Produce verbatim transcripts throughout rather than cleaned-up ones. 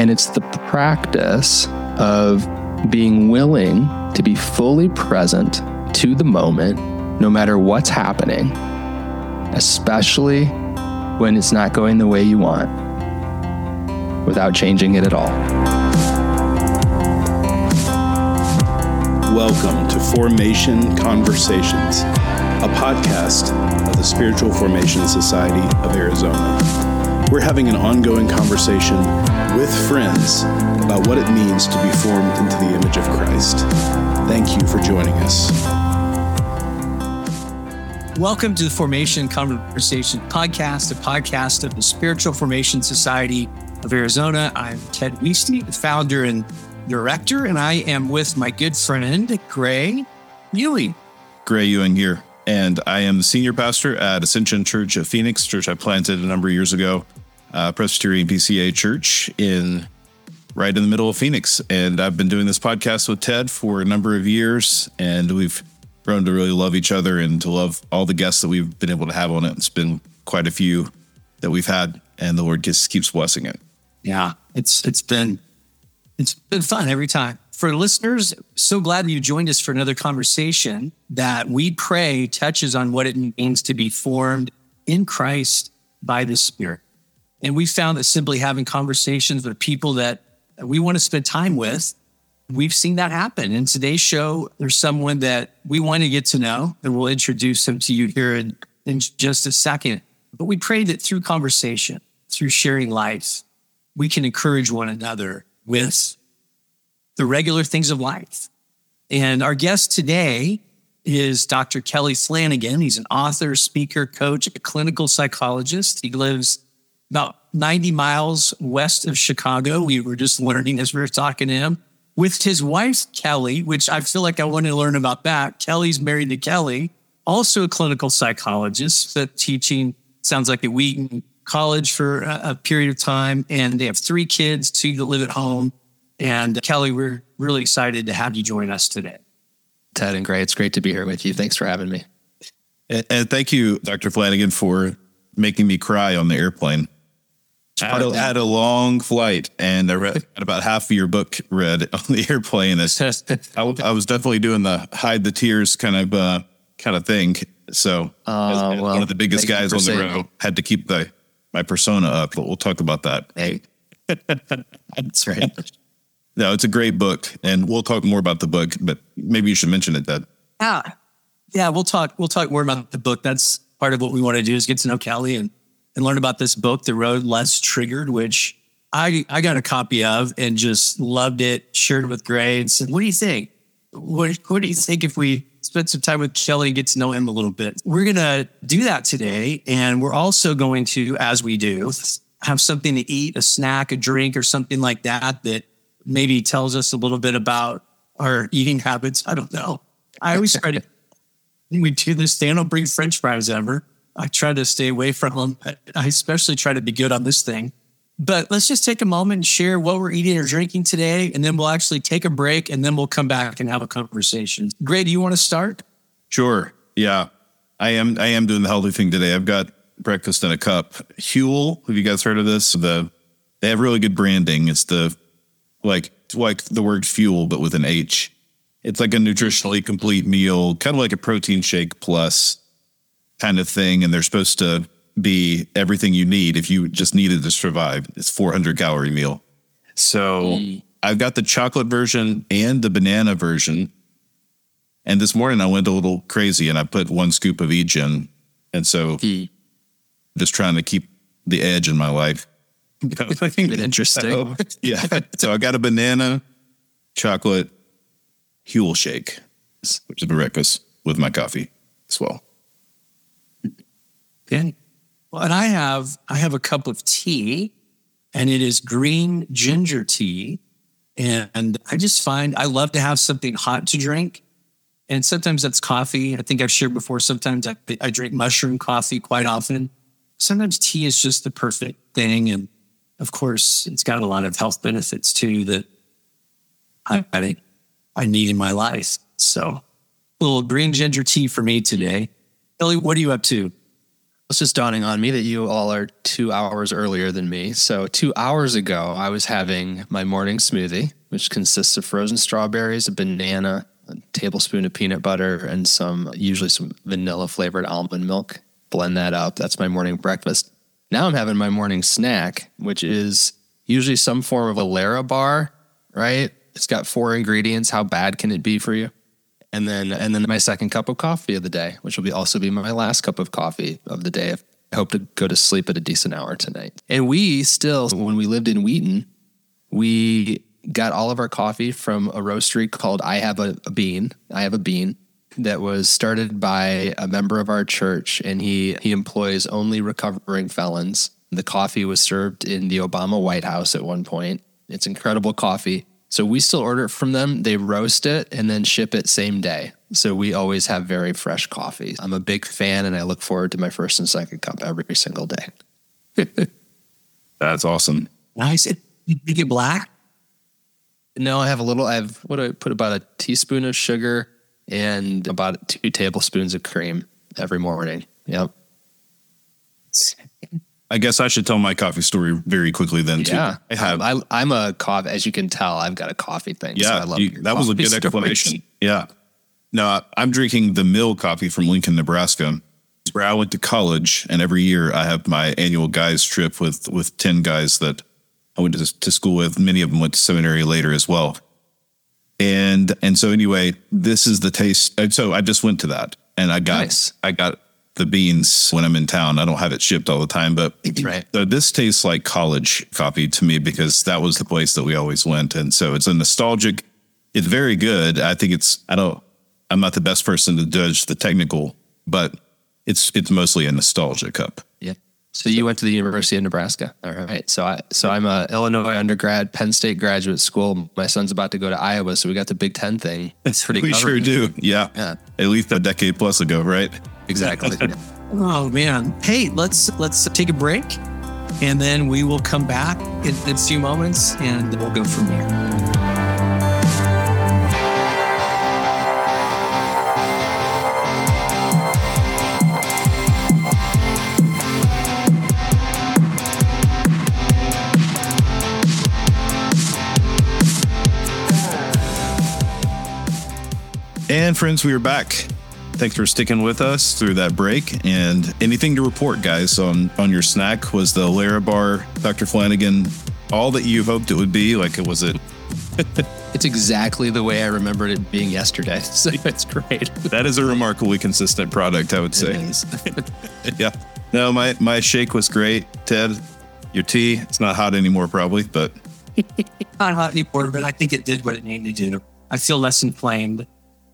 And it's the practice of being willing to be fully present to the moment, no matter what's happening, especially when it's not going the way you want, without changing it at all. Welcome to Formation Conversations, a podcast of the Spiritual Formation Society of Arizona. We're having an ongoing conversation with friends about what it means to be formed into the image of Christ. Thank you for joining us. Welcome to the Formation Conversation podcast, a podcast of the Spiritual Formation Society of Arizona. I'm Ted Wieste, the founder and director, and I am with my good friend, Gray Ewing. Gray Ewing here, and I am the senior pastor at Ascension Church of Phoenix, church I planted a number of years ago, uh, Presbyterian P C A church in right in the middle of Phoenix. And I've been doing this podcast with Ted for a number of years, and we've grown to really love each other and to love all the guests that we've been able to have on it. It's been quite a few that we've had, and the Lord just keeps blessing it. Yeah, it's it's been it's been fun every time. For listeners, so glad that you joined us for another conversation that we pray touches on what it means to be formed in Christ by the Spirit. And we found that simply having conversations with people that we want to spend time with, we've seen that happen. In today's show, there's someone that we want to get to know, and we'll introduce him to you here in, in just a second. But we pray that through conversation, through sharing life, we can encourage one another with the regular things of life. And our guest today is Doctor Kelly Flanagan. He's an author, speaker, coach, a clinical psychologist. He lives about ninety miles west of Chicago. We were just learning as we were talking to him. With his wife, Kelly, which I feel like I want to learn about that. Kelly's married to Kelly, also a clinical psychologist, but teaching, sounds like at Wheaton College for a, a period of time. And they have three kids, two that live at home. And Kelly, we're really excited to have you join us today. Ted and Gray, it's great to be here with you. Thanks for having me. And, and thank you, Doctor Flanagan, for making me cry on the airplane. I had, a, had a long flight, and I read about half of your book read on the airplane. It's, I, I was definitely doing the hide the tears kind of uh, kind of thing. So uh, as, as well, one of the biggest guys on the row, had to keep the my persona up. But we'll talk about that. Hey, that's right. No, it's a great book, and we'll talk more about the book. But maybe you should mention it, Ted. Yeah, yeah, we'll talk. We'll talk more about the book. That's part of what we want to do is get to know Kelly and. and learn about this book, The Road Less Triggered, which I I got a copy of and just loved it, shared with Gray and said, what do you think? What, what do you think if we spend some time with Kelly and get to know him a little bit? We're going to do that today. And we're also going to, as we do, have something to eat, a snack, a drink, or something like that, that maybe tells us a little bit about our eating habits. I don't know. I always try to, we do this thing. I don't bring French fries ever. I try to stay away from them. I especially try to be good on this thing. But let's just take a moment and share what we're eating or drinking today, and then we'll actually take a break, and then we'll come back and have a conversation. Gray, do you want to start? Sure. Yeah, I am. I am doing the healthy thing today. I've got breakfast in a cup. Huel. Have you guys heard of this? The they have really good branding. It's the like it's like the word fuel, but with an H. It's like a nutritionally complete meal, kind of like a protein shake plus kind of thing, and they're supposed to be everything you need if you just needed to survive. It's four hundred calorie meal. So mm. I've got the chocolate version and the banana version. And this morning I went a little crazy and I put one scoop of each in. And so mm. just trying to keep the edge in my life. Interesting. So, yeah. So I got a banana chocolate Huel shake, which is breakfast with my coffee as well. Okay. Well, and I have I have a cup of tea, and it is green ginger tea. And I just find I love to have something hot to drink. And sometimes that's coffee. I think I've shared before. Sometimes I, I drink mushroom coffee quite often. Sometimes tea is just the perfect thing. And of course, it's got a lot of health benefits too that I, I think I need in my life. So a little green ginger tea for me today. Billy, what are you up to? It's just dawning on me that you all are two hours earlier than me. So two hours ago, I was having my morning smoothie, which consists of frozen strawberries, a banana, a tablespoon of peanut butter, and some, usually some vanilla flavored almond milk. Blend that up. That's my morning breakfast. Now I'm having my morning snack, which is usually some form of a Lara bar, right? It's got four ingredients. How bad can it be for you? And then and then my second cup of coffee of the day, which will be also be my last cup of coffee of the day. I hope to go to sleep at a decent hour tonight. And we still, when we lived in Wheaton, we got all of our coffee from a roastery called I Have a, a Bean. I Have a Bean that was started by a member of our church, and he he employs only recovering felons. The coffee was served in the Obama White House at one point. It's incredible coffee. So we still order it from them. They roast it and then ship it same day. So we always have very fresh coffee. I'm a big fan, and I look forward to my first and second cup every single day. That's awesome. Nice. Did you get black? No, I have a little, I have, what do I put, about a teaspoon of sugar and about two tablespoons of cream every morning. Yep. I guess I should tell my coffee story very quickly then, too. Yeah. I have, I, I'm a coffee, as you can tell, I've got a coffee thing. yeah, so I love you, your that was a coffee good stories. explanation. Yeah. No, I- I'm drinking the Mill coffee from Lincoln, Nebraska, where I went to college. And every year I have my annual guys trip with, with ten guys that I went to, to school with. Many of them went to seminary later as well. And, and so anyway, this is the taste. And so I just went to that, and I got, Nice. I got the beans when I'm in town. I don't have it shipped all the time, but Right. so this tastes like college coffee to me, because that was the place that we always went. And so it's a nostalgic, it's very good. I think it's, I don't, I'm not the best person to judge the technical, but it's, it's mostly a nostalgia cup. Yeah. So you went to the University of Nebraska. All right. So I, so I'm a Illinois undergrad, Penn State graduate school. My son's about to go to Iowa. So we got the Big Ten thing. It's pretty We covered. sure do. Yeah. Yeah. At least a decade plus ago, right? Exactly. Oh man. Hey, let's let's take a break, and then we will come back in, in a few moments, and we'll go from there. And friends, we are back. Thanks for sticking with us through that break. And anything to report, guys, on, on your snack? Was the Lara bar, Doctor Flanagan, all that you hoped it would be? Like, it was it? It's exactly the way I remembered it being yesterday. So it's great. That is a remarkably consistent product, I would say. It is. Yeah. No, my, my shake was great. Ted, your tea, it's not hot anymore probably, but Not hot anymore, but I think it did what it needed to do. I feel less inflamed.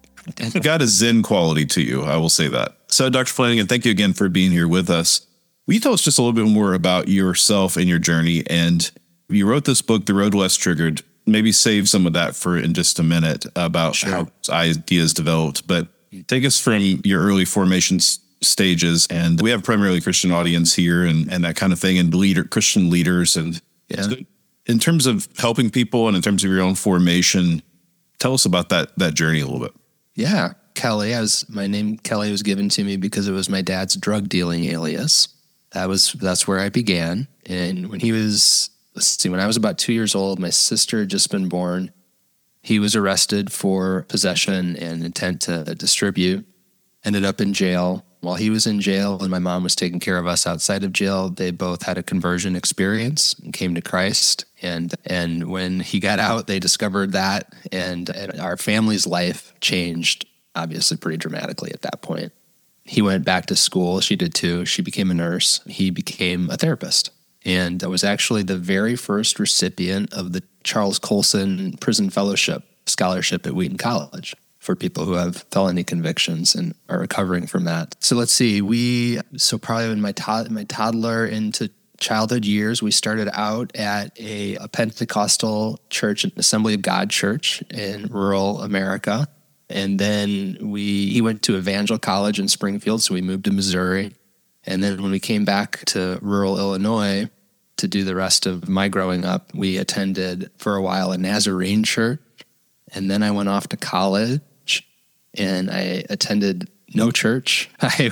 it got a zen quality to you. I will say that. So Doctor Flanagan, thank you again for being here with us. Will you tell us just a little bit more about yourself and your journey? And you wrote this book, The Road Less Triggered. Maybe save some of that for in just a minute about Sure. how ideas developed. But take us from your early formation s- stages. And we have primarily Christian audience here and, and that kind of thing, and leader Christian leaders. And Yeah. so in terms of helping people and in terms of your own formation, tell us about that that journey a little bit. Yeah. Kelly, I was, my name Kelly was given to me because it was my dad's drug dealing alias. That was, that's where I began. And when he was, let's see, when I was about two years old, my sister had just been born. He was arrested for possession and intent to distribute, ended up in jail. While he was in jail and my mom was taking care of us outside of jail, they both had a conversion experience and came to Christ. And and when he got out, they discovered that, and, and our family's life changed, obviously pretty dramatically at that point. He went back to school. She did too. She became a nurse. He became a therapist. And I was actually the very first recipient of the Charles Colson Prison Fellowship Scholarship at Wheaton College for people who have felony convictions and are recovering from that. So let's see, we, so probably in my, to- my toddler into childhood years, we started out at a, a Pentecostal church, an Assembly of God church in rural America. And then we, he went to Evangel College in Springfield, so we moved to Missouri. And then when we came back to rural Illinois to do the rest of my growing up, we attended for a while a Nazarene church. And then I went off to college and I attended no church. I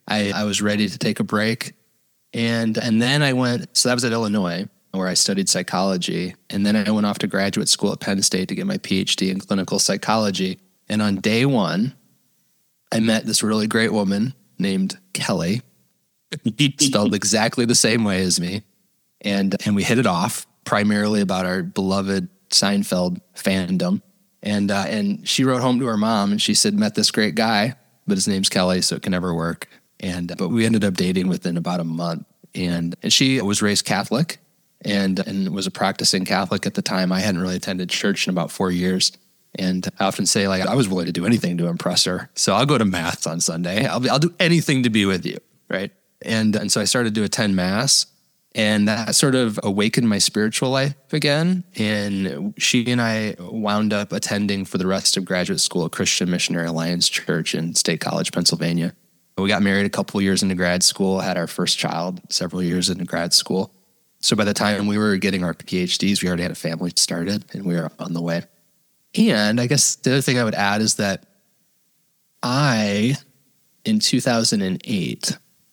I, I was ready to take a break. And, and then I went, so that was at Illinois, where I studied psychology. And then I went off to graduate school at Penn State to get my P H D in clinical psychology. And on day one, I met this really great woman named Kelly, spelled exactly the same way as me. And, and we hit it off primarily about our beloved Seinfeld fandom. And, uh, and she wrote home to her mom and she said, met this great guy, but his name's Kelly, so it can never work. And, but we ended up dating within about a month. And, and she was raised Catholic and, and was a practicing Catholic at the time. I hadn't really attended church in about four years. And I often say, like, I was willing to do anything to impress her. So I'll go to Mass on Sunday. I'll, I'll do anything to be with you, right? And, and so I started to attend Mass. And that sort of awakened my spiritual life again. And she and I wound up attending for the rest of graduate school at Christian Missionary Alliance Church in State College, Pennsylvania. We got married a couple of years into grad school, had our first child several years into grad school. So by the time we were getting our P H Ds, we already had a family started and we were on the way. And I guess the other thing I would add is that I, in two thousand eight,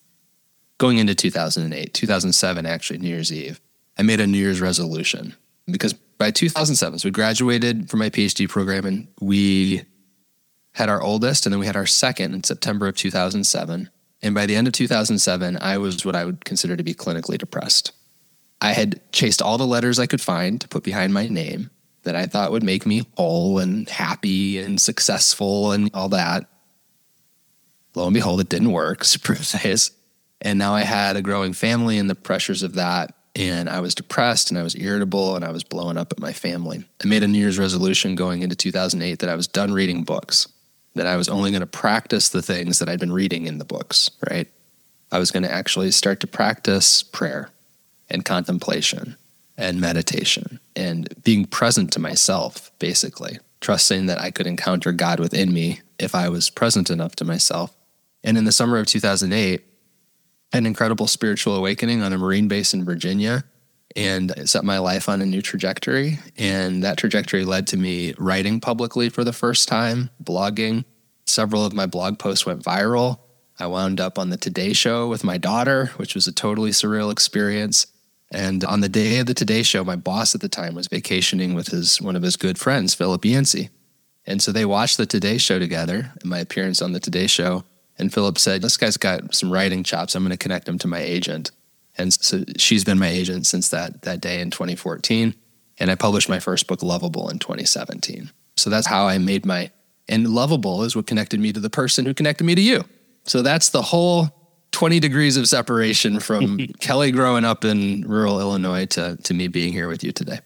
going into two thousand eight, two thousand seven, actually, New Year's Eve, I made a New Year's resolution because by two thousand seven, so we graduated from my P H D program and we had our oldest and then we had our second in September of two thousand seven. And by the end of two thousand seven, I was what I would consider to be clinically depressed. I had chased all the letters I could find to put behind my name that I thought would make me whole and happy and successful and all that. Lo and behold, it didn't work, surprise. And now I had a growing family and the pressures of that. And I was depressed and I was irritable and I was blowing up at my family. I made a New Year's resolution going into two thousand eight that I was done reading books, that I was only going to practice the things that I'd been reading in the books, right? I was going to actually start to practice prayer and contemplation and meditation and being present to myself, basically, trusting that I could encounter God within me if I was present enough to myself. And in the summer of two thousand eight, an incredible spiritual awakening on a Marine base in Virginia, and it set my life on a new trajectory. And that trajectory led to me writing publicly for the first time, blogging. Several of my blog posts went viral. I wound up on the Today Show with my daughter, which was a totally surreal experience. And on the day of the Today Show, my boss at the time was vacationing with his one of his good friends, Philip Yancey. And so they watched the Today Show together, and my appearance on the Today Show. And Philip said, this guy's got some writing chops. I'm going to connect him to my agent. And so she's been my agent since that that day in twenty fourteen. And I published my first book, Lovable, in twenty seventeen. So that's how I made my, and Lovable is what connected me to the person who connected me to you. So that's the whole twenty degrees of separation from Kelly growing up in rural Illinois to, to me being here with you today.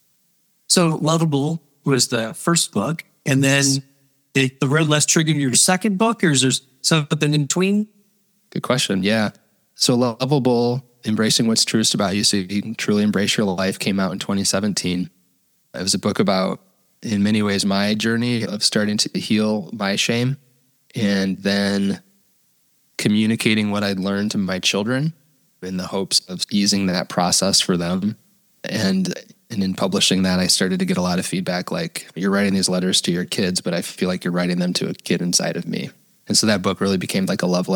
So Lovable was the first book. And then The Road Less Triggered your second book, or is there something in between? Good question. Yeah. So Lovable, Embracing What's Truest About You So You Can Truly Embrace Your Life, came out in twenty seventeen. It was a book about, in many ways, my journey of starting to heal my shame and then communicating what I'd learned to my children in the hopes of easing that process for them. And And in publishing that, I started to get a lot of feedback like, you're writing these letters to your kids, but I feel like you're writing them to a kid inside of me. And so that book really became like a love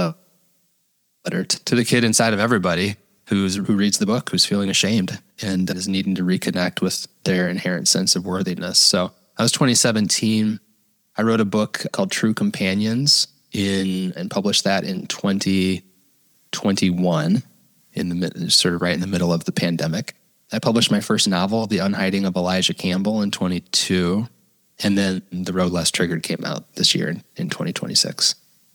letter to the kid inside of everybody who's who reads the book, who's feeling ashamed and is needing to reconnect with their inherent sense of worthiness. So that was twenty seventeen. I wrote a book called True Companions in and published that in twenty twenty-one, in the sort of right in the middle of the pandemic. I published my first novel, The Unhiding of Elijah Campbell, in twenty-two, and then The Road Less Triggered came out this year in, in twenty twenty-six.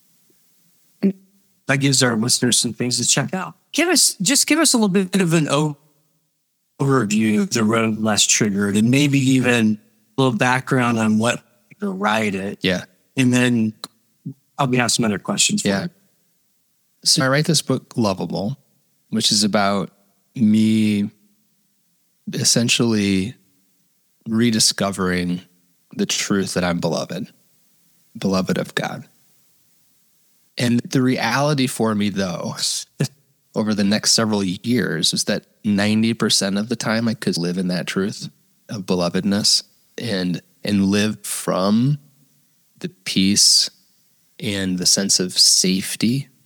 That gives our listeners some things to check out. Give us, just give us a little bit of an overview of The Road Less Triggered, and maybe even a little background on what to write it. Yeah. And then I'll have some other questions for yeah. you. So I write this book, Lovable, which is about me essentially rediscovering the truth that I'm beloved, beloved of God. And the reality for me, though, over the next several years is that ninety percent of the time I could live in that truth of belovedness and and live from the peace and the sense of safety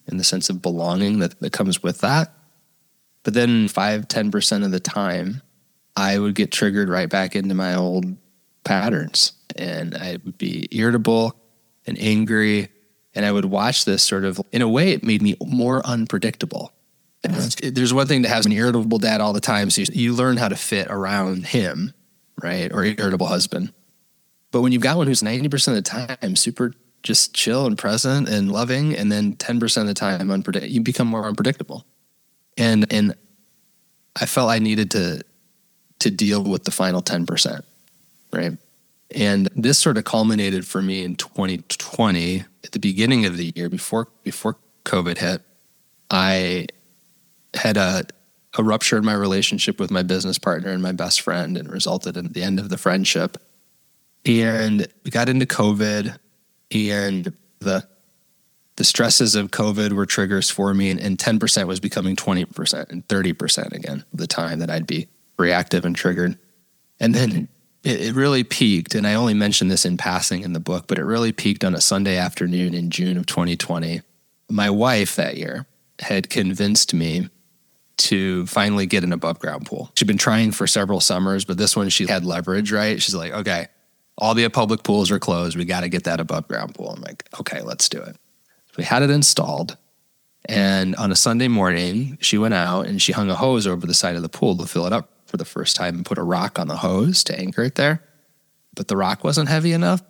and the sense of belonging that, that comes with that. But then five, ten percent of the time, I would get triggered right back into my old patterns. And I would be irritable and angry. And I would watch this sort of, in a way, it made me more unpredictable. There's one thing to have an irritable dad all the time, so you, you learn how to fit around him, right? Or irritable husband. But when you've got one who's ninety percent of the time super just chill and present and loving, and then ten percent of the time unpredictable, you become more unpredictable. And and I felt I needed to to deal with the final ten percent, right? And this sort of culminated for me in twenty twenty, at the beginning of the year, before before COVID hit. I had a, a rupture in my relationship with my business partner and my best friend, and resulted in the end of the friendship. And we got into COVID, and the the stresses of COVID were triggers for me, and, and ten percent was becoming twenty percent and thirty percent again, the time that I'd be reactive and triggered. And then it, it really peaked, and I only mentioned this in passing in the book, but it really peaked on a Sunday afternoon in June of twenty twenty. My wife that year had convinced me to finally get an above ground pool. She'd been trying for several summers, but this one she had leverage, right? She's like, okay, all the public pools are closed. We got to get that above ground pool. I'm like, okay, let's do it. So we had it installed. And on a Sunday morning, she went out and she hung a hose over the side of the pool to fill it up for the first time and put a rock on the hose to anchor it there. But the rock wasn't heavy enough.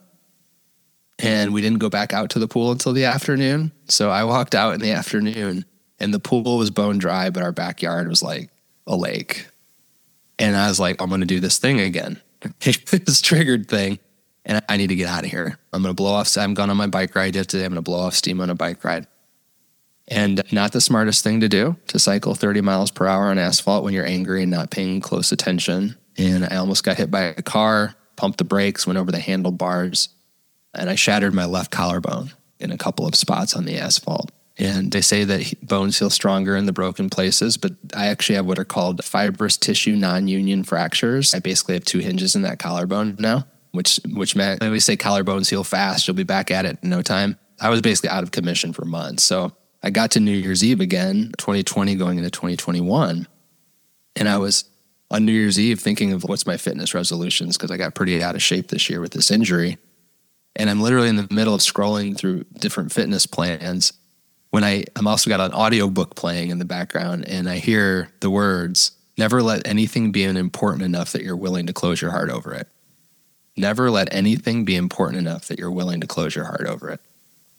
And we didn't go back out to the pool until the afternoon. So I walked out in the afternoon, and the pool was bone dry, but our backyard was like a lake. And I was like, I'm going to do this thing again. This triggered thing. And I need to get out of here. I'm going to blow off. I'm going on my bike ride yesterday. I'm going to blow off steam on a bike ride. And not the smartest thing to do, to cycle thirty miles per hour on asphalt when you're angry and not paying close attention. And I almost got hit by a car, pumped the brakes, went over the handlebars, and I shattered my left collarbone in a couple of spots on the asphalt. And they say that bones heal stronger in the broken places, but I actually have what are called fibrous tissue non-union fractures. I basically have two hinges in that collarbone now, which which meant, I always say collarbones heal fast. You'll be back at it in no time. I was basically out of commission for months. So I got to New Year's Eve again, twenty twenty going into twenty twenty-one. And I was on New Year's Eve thinking of what's my fitness resolutions, because I got pretty out of shape this year with this injury. And I'm literally in the middle of scrolling through different fitness plans when I, I'm also got an audiobook playing in the background, and I hear the words, never let anything be important enough that you're willing to close your heart over it. Never let anything be important enough that you're willing to close your heart over it.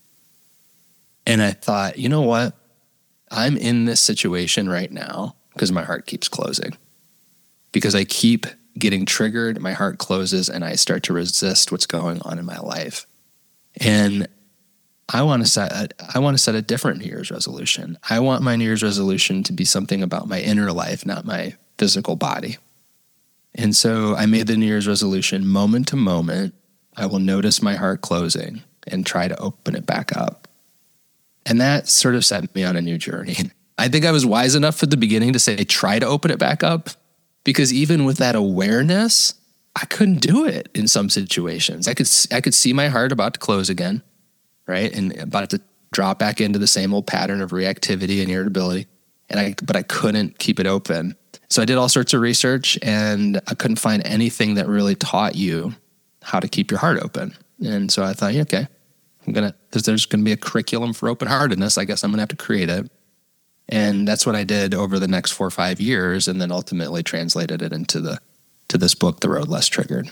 And I thought, you know what? I'm in this situation right now because my heart keeps closing. Because I keep getting triggered, my heart closes, and I start to resist what's going on in my life. And I want to set a, I want to set a different New Year's resolution. I want my New Year's resolution to be something about my inner life, not my physical body. And so I made the New Year's resolution, moment to moment, I will notice my heart closing and try to open it back up. And that sort of set me on a new journey. I think I was wise enough at the beginning to say, try to open it back up, because even with that awareness, I couldn't do it in some situations. I could I could see my heart about to close again, right? And about to drop back into the same old pattern of reactivity and irritability. And I, but I couldn't keep it open. So I did all sorts of research, and I couldn't find anything that really taught you how to keep your heart open. And so I thought, yeah, okay, I'm going to, because there's going to be a curriculum for open-heartedness, I guess I'm going to have to create it. And that's what I did over the next four or five years, and then ultimately translated it into the to this book, The Road Less Triggered.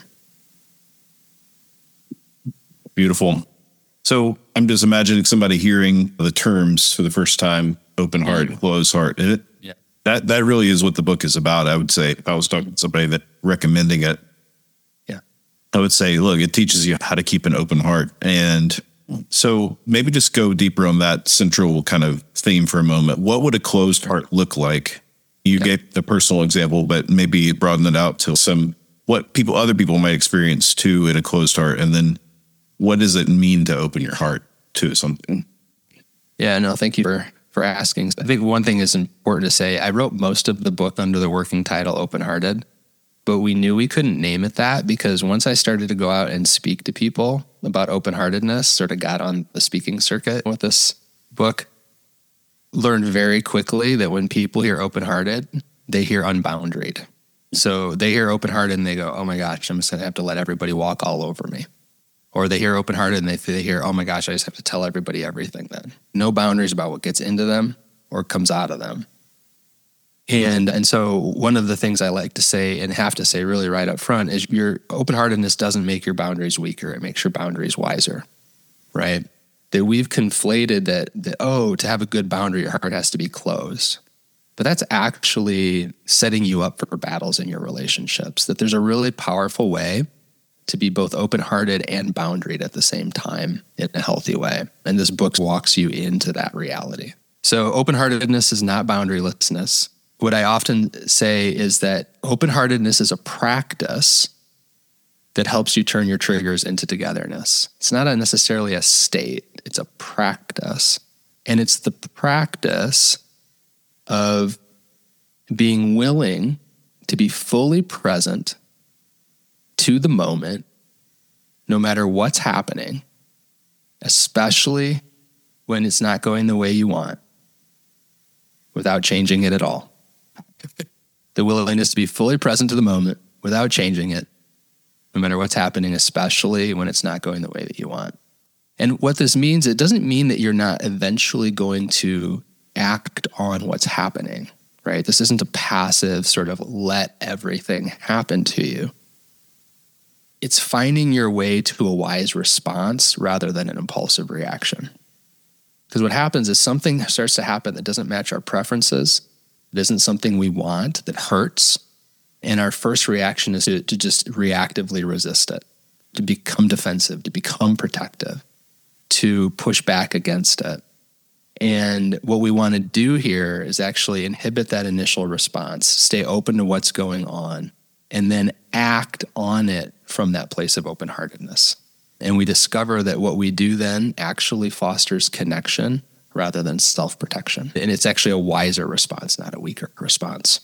Beautiful. So I'm just imagining somebody hearing the terms for the first time, open heart, closed heart. And it, yeah. that, that really is what the book is about. I would say, if I was talking to somebody that recommending it, yeah, I would say, look, it teaches you how to keep an open heart. And so maybe just go deeper on that central kind of theme for a moment. What would a closed heart look like? You yeah. gave the personal example, but maybe broaden it out to some, what people, other people might experience too in a closed heart. And then what does it mean to open your heart to something? Yeah, no, thank you for, for asking. I think one thing is important to say. I wrote most of the book under the working title, Open Hearted, but we knew we couldn't name it that because once I started to go out and speak to people about open-heartedness, sort of got on the speaking circuit with this book, learned very quickly that when people hear open-hearted, they hear unboundaried. So they hear open-hearted and they go, oh my gosh, I'm just going to have to let everybody walk all over me. Or they hear open-hearted and they, they hear, oh my gosh, I just have to tell everybody everything then. No boundaries about what gets into them or comes out of them. And and so one of the things I like to say and have to say really right up front is your open-heartedness doesn't make your boundaries weaker. It makes your boundaries wiser, right? That we've conflated that, that, oh, to have a good boundary, your heart has to be closed. But that's actually setting you up for battles in your relationships, that there's a really powerful way to be both open-hearted and boundaried at the same time in a healthy way. And this book walks you into that reality. So open-heartedness is not boundarylessness. What I often say is that open-heartedness is a practice that helps you turn your triggers into togetherness. It's not a necessarily a state. It's a practice. And it's the practice of being willing to be fully present to the moment, no matter what's happening, especially when it's not going the way you want, without changing it at all. The willingness to be fully present to the moment without changing it, no matter what's happening, especially when it's not going the way that you want. And what this means, it doesn't mean that you're not eventually going to act on what's happening, right? This isn't a passive sort of let everything happen to you. It's finding your way to a wise response rather than an impulsive reaction. Because what happens is something starts to happen that doesn't match our preferences. It isn't something we want, that hurts. And our first reaction is to, to just reactively resist it, to become defensive, to become protective, to push back against it. And what we want to do here is actually inhibit that initial response, stay open to what's going on, and then act on it from that place of open-heartedness. And we discover that what we do then actually fosters connection rather than self-protection. And it's actually a wiser response, not a weaker response.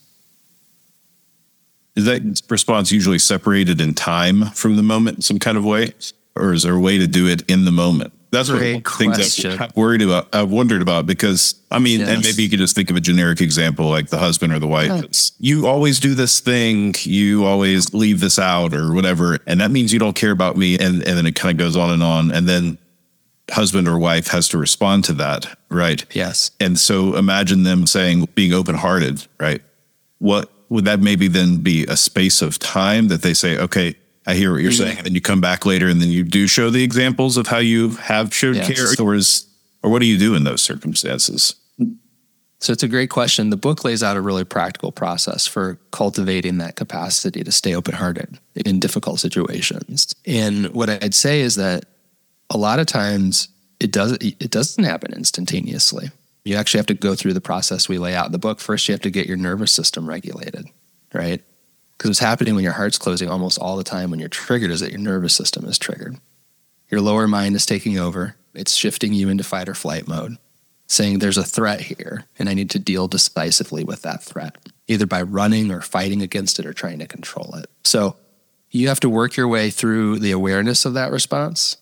Is that response usually separated in time from the moment in some kind of way? Or is there a way to do it in the moment? That's what Great things question. I've worried about, I've wondered about, because, I mean, Yes. and maybe you could just think of a generic example like the husband or the wife. It's, you always do this thing, you always leave this out or whatever, and that means you don't care about me. And, and then it kind of goes on and on. And then husband or wife has to respond to that, right? Yes. And so imagine them saying, being open-hearted, right? What would that maybe then be a space of time that they say, okay, I hear what you're saying. And then you come back later and then you do show the examples of how you have showed Yes. care, or is, or what do you do in those circumstances? So it's a great question. The book lays out a really practical process for cultivating that capacity to stay open-hearted in difficult situations. And what I'd say is that a lot of times it doesn't, it doesn't happen instantaneously. You actually have to go through the process we lay out in the book. First, you have to get your nervous system regulated, right? Because what's happening when your heart's closing almost all the time when you're triggered is that your nervous system is triggered. Your lower mind is taking over. It's shifting you into fight or flight mode, saying there's a threat here and I need to deal decisively with that threat, either by running or fighting against it or trying to control it. So you have to work your way through the awareness of that response,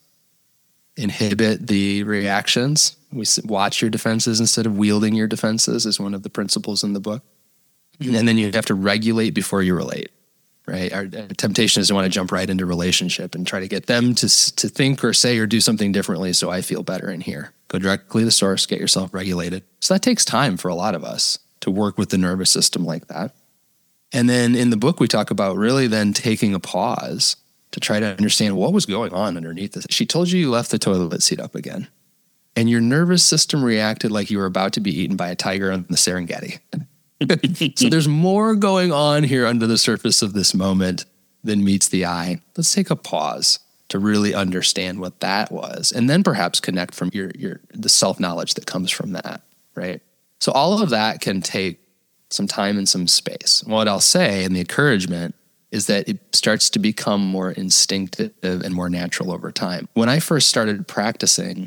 inhibit the reactions. We watch your defenses instead of wielding your defenses is one of the principles in the book. And then you have to regulate before you relate, right? Our temptation is to want to jump right into relationship and try to get them to to think or say or do something differently so I feel better in here. Go directly to the source, get yourself regulated. So that takes time for a lot of us to work with the nervous system like that. And then in the book, we talk about really then taking a pause to try to understand what was going on underneath this. She told you you left the toilet seat up again, and your nervous system reacted like you were about to be eaten by a tiger on the Serengeti. So there's more going on here under the surface of this moment than meets the eye. Let's take a pause to really understand what that was, and then perhaps connect from your your the self-knowledge that comes from that, right? So all of that can take some time and some space. What I'll say, and the encouragement, is that it starts to become more instinctive and more natural over time. When I first started practicing,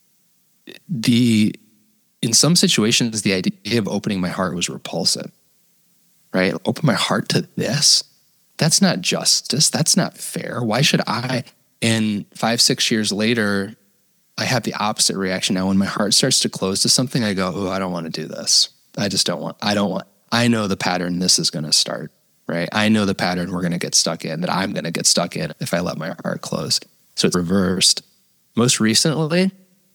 the in some situations, the idea of opening my heart was repulsive, right? Open my heart to this? That's not justice. That's not fair. Why should I? And five, six years later, I have the opposite reaction now. When my heart starts to close to something, I go, oh, I don't want to do this. I just don't want, I don't want, I know the pattern this is going to start, right? I know the pattern we're going to get stuck in, that I'm going to get stuck in if I let my heart close. So it's reversed. Most recently,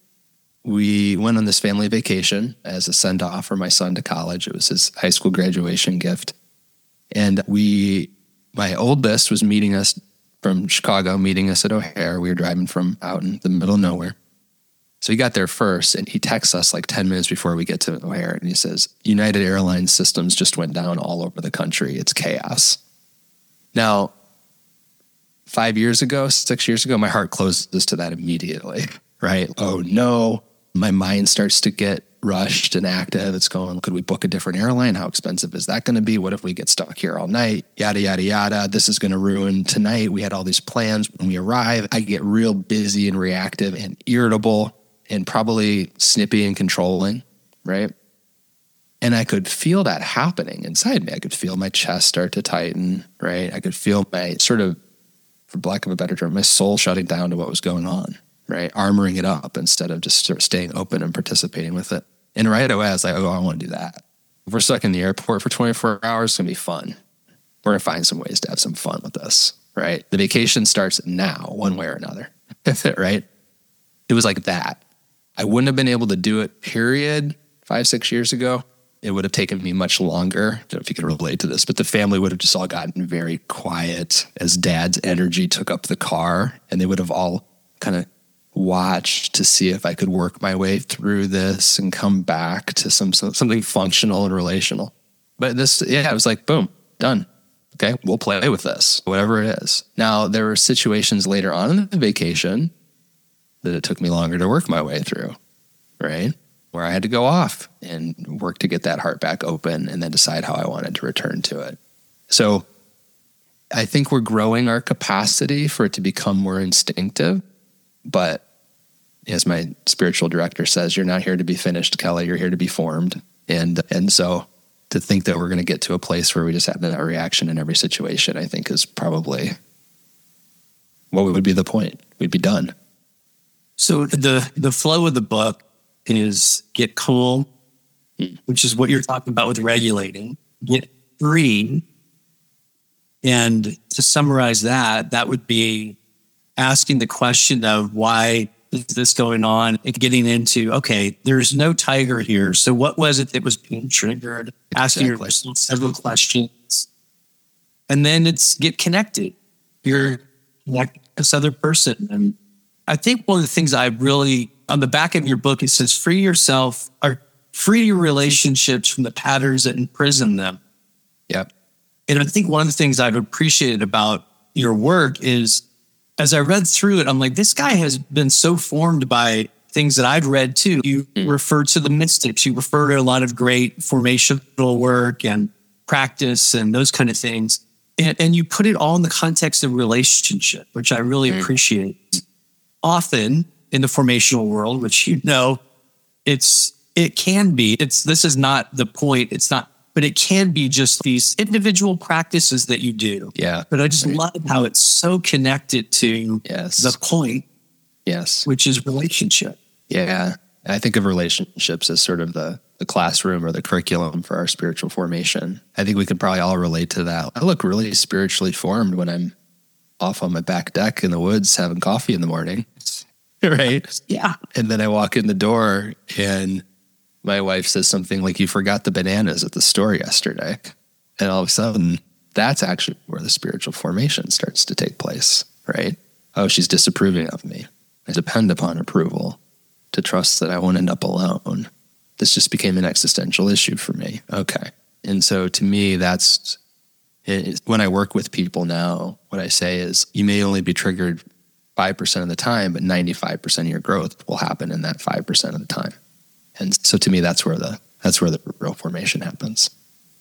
we went on this family vacation as a send-off for my son to college. It was his high school graduation gift. And we, my oldest was meeting us from Chicago, meeting us at O'Hare. We were driving from out in the middle of nowhere. So he got there first, and he texts us like ten minutes before we get to O'Hare, and he says, United Airlines systems just went down all over the country. It's chaos. Now, five years ago, six years ago, my heart closes to that immediately, right? Oh, no. My mind starts to get rushed and active. It's going, could we book a different airline? How expensive is that going to be? What if we get stuck here all night? Yada, yada, yada. This is going to ruin tonight. We had all these plans. When we arrive, I get real busy and reactive and irritable and probably snippy and controlling, right? And I could feel that happening inside me. I could feel my chest start to tighten, right? I could feel my sort of, for lack of a better term, my soul shutting down to what was going on, right? Armoring it up instead of just sort of staying open and participating with it. And right away, I was like, oh, I want to do that. If we're stuck in the airport for twenty-four hours, it's going to be fun. We're going to find some ways to have some fun with this, right? The vacation starts now, one way or another, right? It was like that. I wouldn't have been able to do it, period, five, six years ago. It would have taken me much longer. I don't know if you can relate to this, but the family would have just all gotten very quiet as Dad's energy took up the car, and they would have all kind of watched to see if I could work my way through this and come back to some something functional and relational. But this, yeah, it was like, boom, done. Okay, we'll play with this, whatever it is. Now, there were situations later on in the vacation that it took me longer to work my way through, right? Where I had to go off and work to get that heart back open and then decide how I wanted to return to it. So I think we're growing our capacity for it to become more instinctive. But as my spiritual director says, you're not here to be finished, Kelly. You're here to be formed. And and so to think that we're going to get to a place where we just have that reaction in every situation, I think is probably what would be the point. We'd be done. So the the flow of the book is get calm, which is what you're talking about with regulating, get free. And to summarize that, that would be asking the question of why is this going on and getting into, okay, there's no tiger here. So what was it that was being triggered? Asking Exactly. yourself several questions. And then it's get connected. You're like this other person. And I think one of the things I really, on the back of your book, it says, free yourself or free your relationships from the patterns that imprison them. Yep. And I think one of the things I've appreciated about your work is, as I read through it, I'm like, this guy has been so formed by things that I've read too. You mm. refer to the mystics, you refer to a lot of great formational work and practice and those kind of things. And, and you put it all in the context of relationship, which I really mm. appreciate. Often in the formational world, which you know, it's it can be, it's this is not the point. It's not, but it can be just these individual practices that you do. Yeah. But I just right. love how it's so connected to yes. the point. Yes. Which is relationship. Yeah. I think of relationships as sort of the, the classroom or the curriculum for our spiritual formation. I think we could probably all relate to that. I look really spiritually formed when I'm off on my back deck in the woods having coffee in the morning. Right? Yeah. And then I walk in the door and my wife says something like, you forgot the bananas at the store yesterday. And all of a sudden, that's actually where the spiritual formation starts to take place, right? Oh, she's disapproving of me. I depend upon approval to trust that I won't end up alone. This just became an existential issue for me. Okay. And so to me, that's it, when I work with people now, what I say is you may only be triggered five percent of the time, but ninety-five percent of your growth will happen in that five percent of the time. And so to me, that's where the that's where the real formation happens.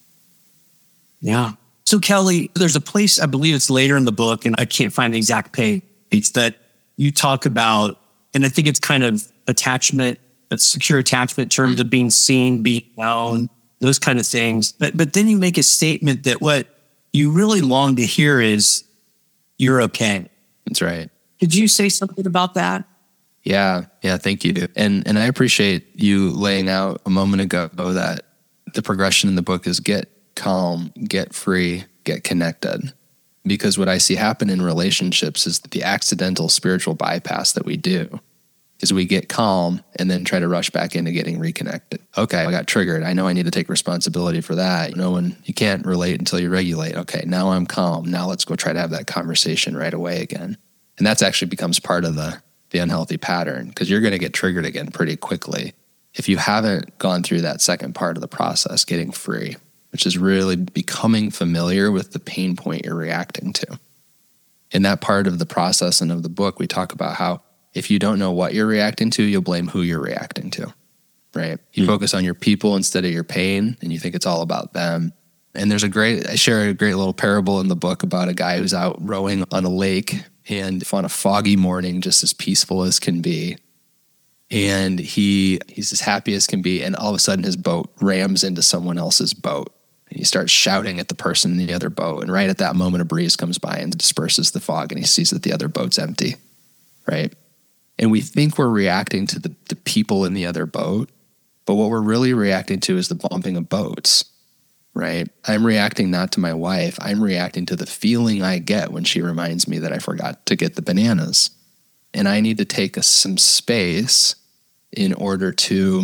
Yeah. So Kelly, there's a place, I believe it's later in the book, and I can't find the exact page, that you talk about, and I think it's kind of attachment, a secure attachment in terms of being seen, being known, those kind of things. But but then you make a statement that what you really long to hear is, you're okay. That's right. Could you say something about that? Yeah. Yeah. Thank you. And, and I appreciate you laying out a moment ago that the progression in the book is get calm, get free, get connected. Because what I see happen in relationships is that the accidental spiritual bypass that we do is we get calm and then try to rush back into getting reconnected. Okay, I got triggered. I know I need to take responsibility for that. You know, when you can't relate until you regulate. Okay, now I'm calm. Now let's go try to have that conversation right away again. And that's actually becomes part of the, the unhealthy pattern, because you're going to get triggered again pretty quickly if you haven't gone through that second part of the process, getting free, which is really becoming familiar with the pain point you're reacting to. In that part of the process and of the book, we talk about how if you don't know what you're reacting to, you'll blame who you're reacting to, right? You mm-hmm. focus on your people instead of your pain, and you think it's all about them. And there's a great, I share a great little parable in the book about a guy who's out rowing on a lake, and on a foggy morning, just as peaceful as can be. And he he's as happy as can be, and all of a sudden his boat rams into someone else's boat. And he starts shouting at the person in the other boat. And right at that moment, a breeze comes by and disperses the fog, and he sees that the other boat's empty, right? And we think we're reacting to the, the people in the other boat, but what we're really reacting to is the bumping of boats, right? I'm reacting not to my wife. I'm reacting to the feeling I get when she reminds me that I forgot to get the bananas. And I need to take a, some space in order to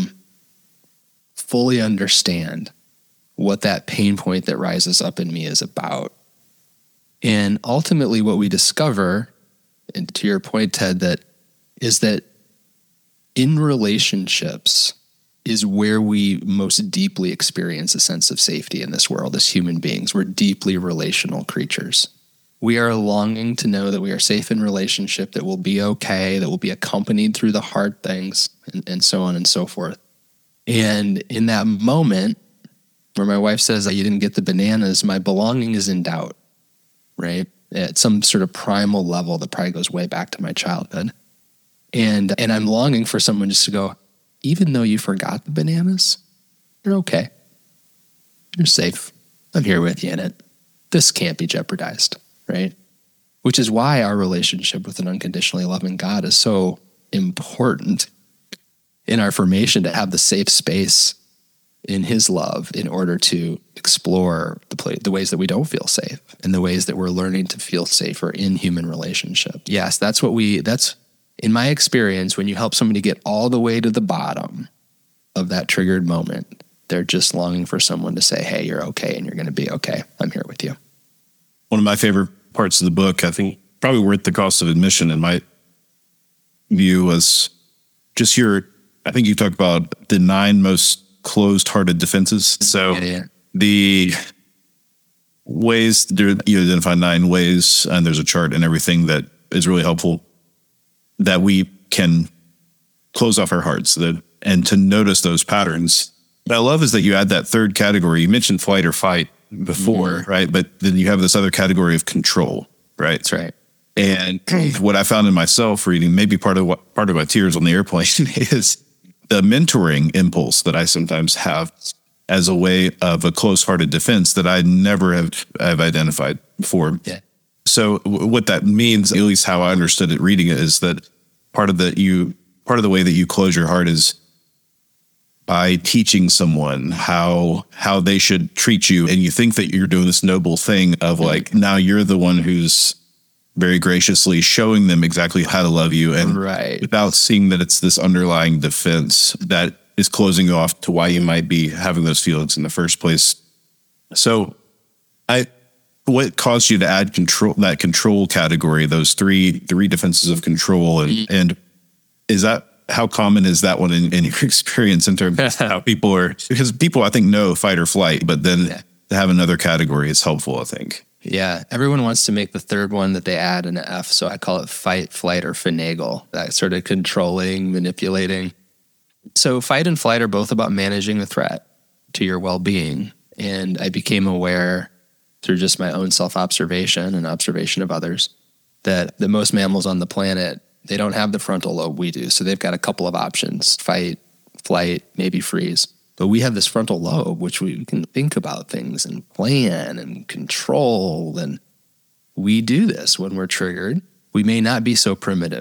fully understand what that pain point that rises up in me is about. And ultimately what we discover, and to your point, Ted, that is that in relationships is where we most deeply experience a sense of safety in this world as human beings. We're deeply relational creatures. We are longing to know that we are safe in relationship, that we'll be okay, that we'll be accompanied through the hard things, and, and so on and so forth. And in that moment where my wife says that you didn't get the bananas, my belonging is in doubt, right? At some sort of primal level that probably goes way back to my childhood. And and I'm longing for someone just to go, even though you forgot the bananas, you're okay. You're safe. I'm here with you in it. This can't be jeopardized, right? Which is why our relationship with an unconditionally loving God is so important in our formation, to have the safe space in his love in order to explore the play, the ways that we don't feel safe and the ways that we're learning to feel safer in human relationship. Yes, that's what we, that's, in my experience, when you help somebody get all the way to the bottom of that triggered moment, they're just longing for someone to say, hey, you're okay and you're going to be okay. I'm here with you. One of my favorite parts of the book, I think probably worth the cost of admission in my view, was just your, I think you talked about the nine most closed-hearted defenses. So yeah, yeah. the ways, you identify nine ways, and there's a chart and everything that is really helpful, that we can close off our hearts, that, and to notice those patterns. What I love is that you add that third category. You mentioned flight or fight before, mm-hmm. right? But then you have this other category of control, right? That's right. And what I found in myself reading, maybe part of what part of my tears on the airplane, is the mentoring impulse that I sometimes have as a way of a close-hearted defense that I never have, have identified before. Yeah. So w- what that means, at least how I understood it reading it, is that part of the you part of the way that you close your heart is by teaching someone how how they should treat you, and you think that you're doing this noble thing of like, now you're the one who's very graciously showing them exactly how to love you, and right. without seeing that it's this underlying defense that is closing you off to why you might be having those feelings in the first place. So I what caused you to add control, that control category, those three three defenses of control, and mm-hmm. and is that, how common is that one in, in your experience in terms of how people are, because people I think know fight or flight, but then yeah. to have another category is helpful, I think. Yeah, everyone wants to make the third one that they add an F, so I call it fight, flight, or finagle, that sort of controlling, manipulating. So fight and flight are both about managing the threat to your well-being, and I became aware through just my own self-observation and observation of others that the most mammals on the planet, they don't have the frontal lobe we do, so they've got a couple of options: fight, flight, maybe freeze. But we have this frontal lobe, which we can think about things and plan and control. And we do this when we're triggered. We may not be so primitive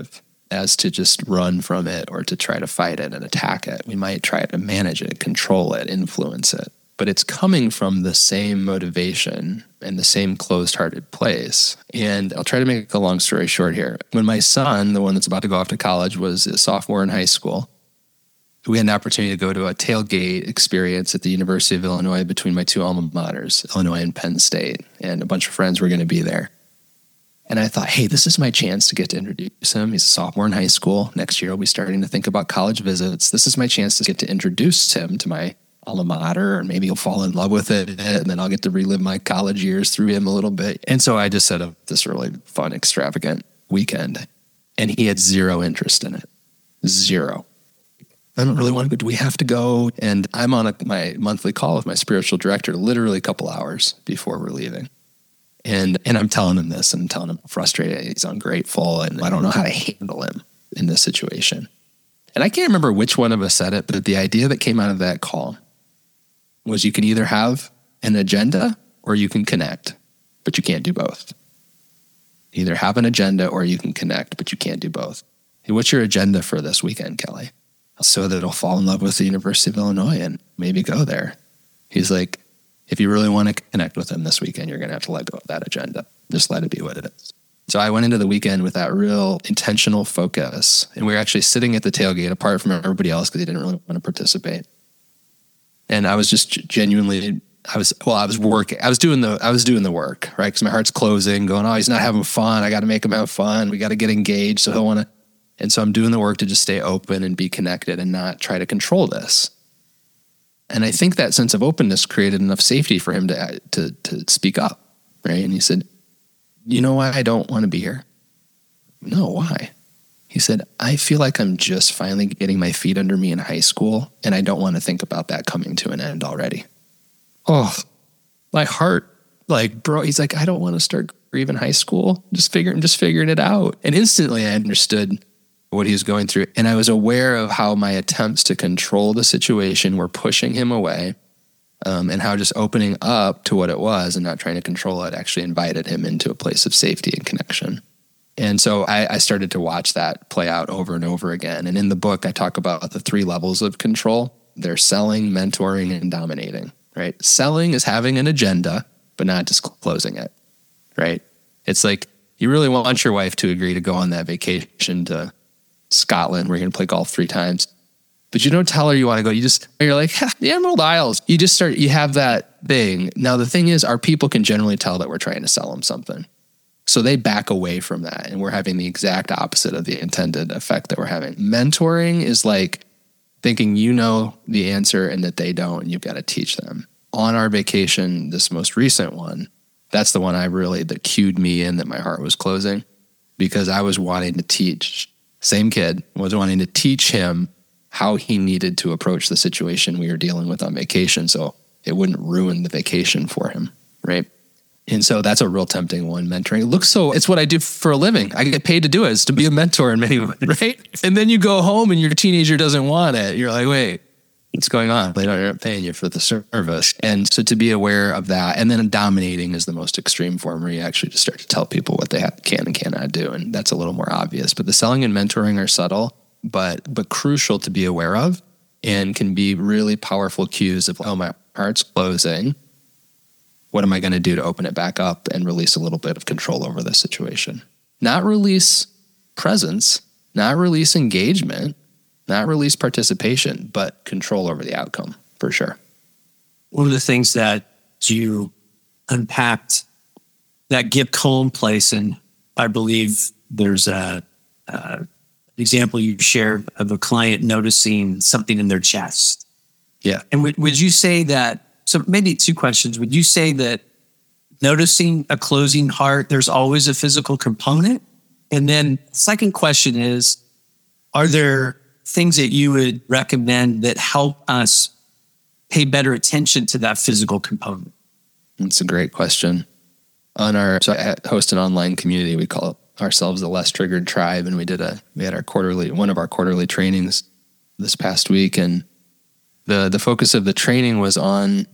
as to just run from it or to try to fight it and attack it. We might try to manage it, control it, influence it. But it's coming from the same motivation and the same closed-hearted place. And I'll try to make a long story short here. When my son, the one that's about to go off to college, was a sophomore in high school, we had an opportunity to go to a tailgate experience at the University of Illinois between my two alma maters, Illinois and Penn State. And a bunch of friends were going to be there. And I thought, hey, this is my chance to get to introduce him. He's a sophomore in high school. Next year, I'll be starting to think about college visits. This is my chance to get to introduce him to my alma mater, and maybe he'll fall in love with it, and then I'll get to relive my college years through him a little bit. And so I just set up this really fun, extravagant weekend, and he had zero interest in it. Zero. I don't really want to go. Do we have to go? And I'm on a, my monthly call with my spiritual director literally a couple hours before we're leaving. And and I'm telling him this, and I'm telling him I'm frustrated, he's ungrateful, and I don't know how to handle him in this situation. And I can't remember which one of us said it, but the idea that came out of that call was you can either have an agenda or you can connect, but you can't do both. Either have an agenda or you can connect, but you can't do both. Hey, what's your agenda for this weekend, Kelly? So that he'll fall in love with the University of Illinois and maybe go there. He's like, if you really want to connect with him this weekend, you're going to have to let go of that agenda. Just let it be what it is. So I went into the weekend with that real intentional focus. And we were actually sitting at the tailgate apart from everybody else because he didn't really want to participate. And I was just genuinely, I was, well, I was working. I was doing the, I was doing the work, right? Because my heart's closing, going, oh, he's not having fun. I got to make him have fun. We got to get engaged. So he'll want to. And so I'm doing the work to just stay open and be connected and not try to control this. And I think that sense of openness created enough safety for him to, to, to speak up, right? And he said, you know why I don't want to be here? No, why? He said, I feel like I'm just finally getting my feet under me in high school, and I don't want to think about that coming to an end already. Oh, my heart, like, bro, he's like, I don't want to start grieving high school. Just figuring, just figuring it out. And instantly I understood what he was going through. And I was aware of how my attempts to control the situation were pushing him away, um, and how just opening up to what it was and not trying to control it actually invited him into a place of safety and connection. And so I, I started to watch that play out over and over again. And in the book, I talk about the three levels of control. They're selling, mentoring, and dominating, right? Selling is having an agenda, but not disclosing it, right? It's like you really want your wife to agree to go on that vacation to Scotland where you're going to play golf three times, but you don't tell her you want to go. You just, you're like, the Emerald Isles. You just start, you have that thing. Now, the thing is, our people can generally tell that we're trying to sell them something. So they back away from that, and we're having the exact opposite of the intended effect that we're having. Mentoring is like thinking you know the answer and that they don't, and you've got to teach them. On our vacation, this most recent one, that's the one I really, that cued me in that my heart was closing, because I was wanting to teach, same kid, was wanting to teach him how he needed to approach the situation we were dealing with on vacation so it wouldn't ruin the vacation for him, right? And so that's a real tempting one, mentoring. It looks so, it's what I do for a living. I get paid to do it, is to be a mentor in many ways, right? And then you go home and your teenager doesn't want it. You're like, wait, what's going on? They aren't paying you for the service. And so to be aware of that, and then dominating is the most extreme form where you actually just start to tell people what they have, can and cannot do. And that's a little more obvious. But the selling and mentoring are subtle, but but crucial to be aware of, and can be really powerful cues of, oh, my heart's closing. What am I going to do to open it back up and release a little bit of control over this situation? Not release presence, not release engagement, not release participation, but control over the outcome, for sure. One of the things that you unpacked, that Gip Cohen place, and I believe there's a, a example you shared of a client noticing something in their chest. Yeah. And would, would you say that, so maybe two questions. Would you say that noticing a closing heart, there's always a physical component? And then second question is, are there things that you would recommend that help us pay better attention to that physical component? That's a great question. On our, so I host an online community. We call ourselves the Less Triggered Tribe. And we did a, we had our quarterly, one of our quarterly trainings this past week. And the, the focus of the training was on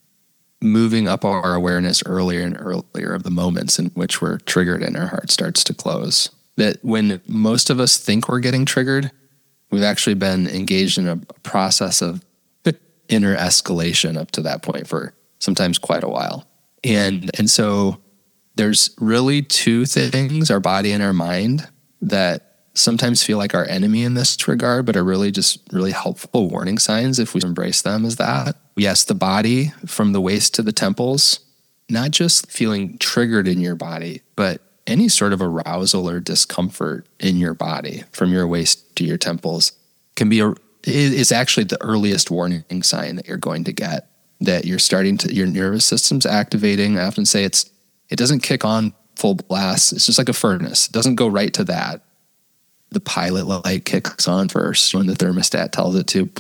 moving up our awareness earlier and earlier of the moments in which we're triggered and our heart starts to close. that when most of us think we're getting triggered, we've actually been engaged in a process of inner escalation up to that point for sometimes quite a while. And and so there's really two things, our body and our mind, that sometimes feel like our enemy in this regard, but are really just really helpful warning signs if we embrace them as that. Yes, the body from the waist to the temples, not just feeling triggered in your body, but any sort of arousal or discomfort in your body from your waist to your temples can be a, is actually the earliest warning sign that you're going to get, that you're starting to, your nervous system's activating. I often say it's, it doesn't kick on full blast. It's just like a furnace. It doesn't go right to that. The pilot light kicks on first when the thermostat tells it to.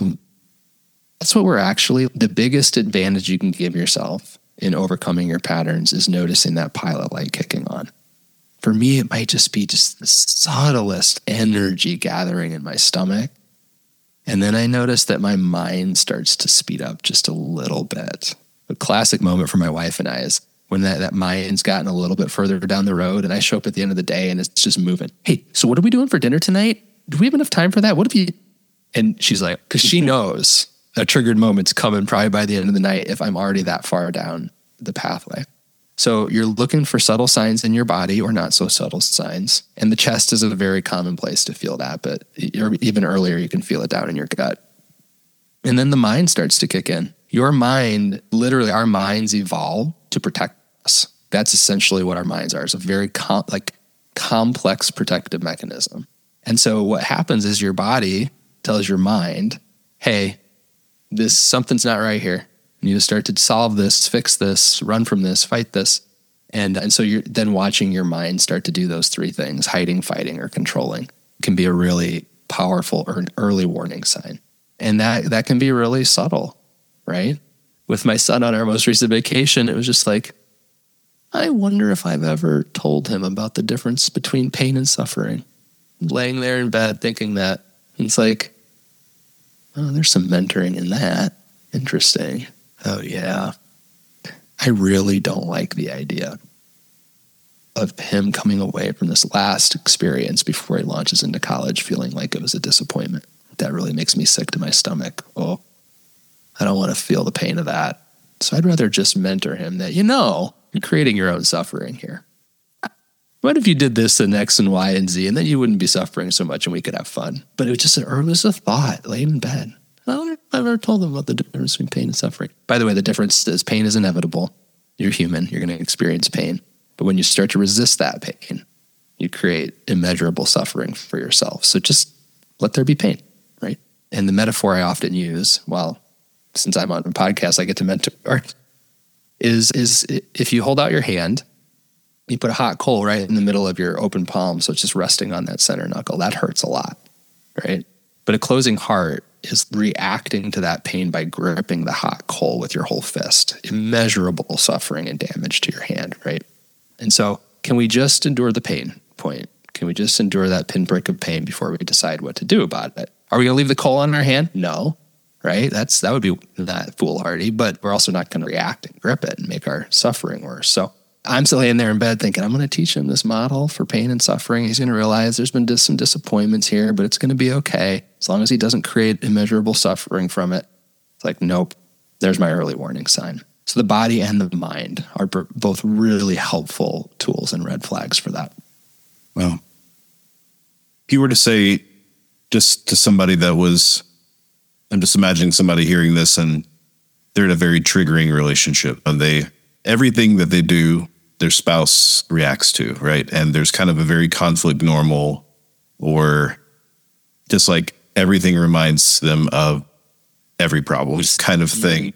That's what we're actually, the biggest advantage you can give yourself in overcoming your patterns is noticing that pilot light kicking on. For me, it might just be just the subtlest energy gathering in my stomach. And then I notice that my mind starts to speed up just a little bit. A classic moment for my wife and I is when that, that mind's gotten a little bit further down the road and I show up at the end of the day and it's just moving. Hey, so what are we doing for dinner tonight? Do we have enough time for that? What if you... And she's like, because she knows a triggered moment's coming probably by the end of the night if I'm already that far down the pathway. So you're looking for subtle signs in your body or not so subtle signs. And the chest is a very common place to feel that, but even earlier you can feel it down in your gut. And then the mind starts to kick in. Your mind, literally our minds evolve to protect us. That's essentially what our minds are. It's a very com- like complex protective mechanism. And so what happens is your body tells your mind, hey, this something's not right here. You need to start to solve this, fix this, run from this, fight this. And and so you're then watching your mind start to do those three things, hiding, fighting, or controlling, can be a really powerful or an early warning sign. And that that can be really subtle, right? With my son on our most recent vacation, it was just like, I wonder if I've ever told him about the difference between pain and suffering. Laying there in bed thinking that. It's like, oh, there's some mentoring in that. Interesting. Oh, yeah. I really don't like the idea of him coming away from this last experience before he launches into college feeling like it was a disappointment. That really makes me sick to my stomach. Oh, I don't want to feel the pain of that. So I'd rather just mentor him that, you know, you're creating your own suffering here. What if you did this and X and Y and Z, and then you wouldn't be suffering so much and we could have fun? But it was just an, it was a thought laying in bed. I don't know if I've ever told them about the difference between pain and suffering. By the way, the difference is pain is inevitable. You're human. You're going to experience pain. But when you start to resist that pain, you create immeasurable suffering for yourself. So just let there be pain, right? And the metaphor I often use, well, since I'm on a podcast, I get to mentor, is, is if you hold out your hand, you put a hot coal right in the middle of your open palm, so it's just resting on that center knuckle. That hurts a lot, right? But a closing heart is reacting to that pain by gripping the hot coal with your whole fist. Immeasurable suffering and damage to your hand, right? And so can we just endure the pain point? Can we just endure that pinprick of pain before we decide what to do about it? Are we going to leave the coal on our hand? No, right? That's That would be not foolhardy, but we're also not going to react and grip it and make our suffering worse. So I'm still laying there in bed thinking, I'm going to teach him this model for pain and suffering. He's going to realize there's been dis- some disappointments here, but it's going to be okay as long as he doesn't create immeasurable suffering from it. It's like, nope, there's my early warning sign. So the body and the mind are b- both really helpful tools and red flags for that. Well, if you were to say just to somebody that was, I'm just imagining somebody hearing this and they're in a very triggering relationship and they, everything that they do, their spouse reacts to, right? And there's kind of a very conflict normal, or just like everything reminds them of every problem kind of thing.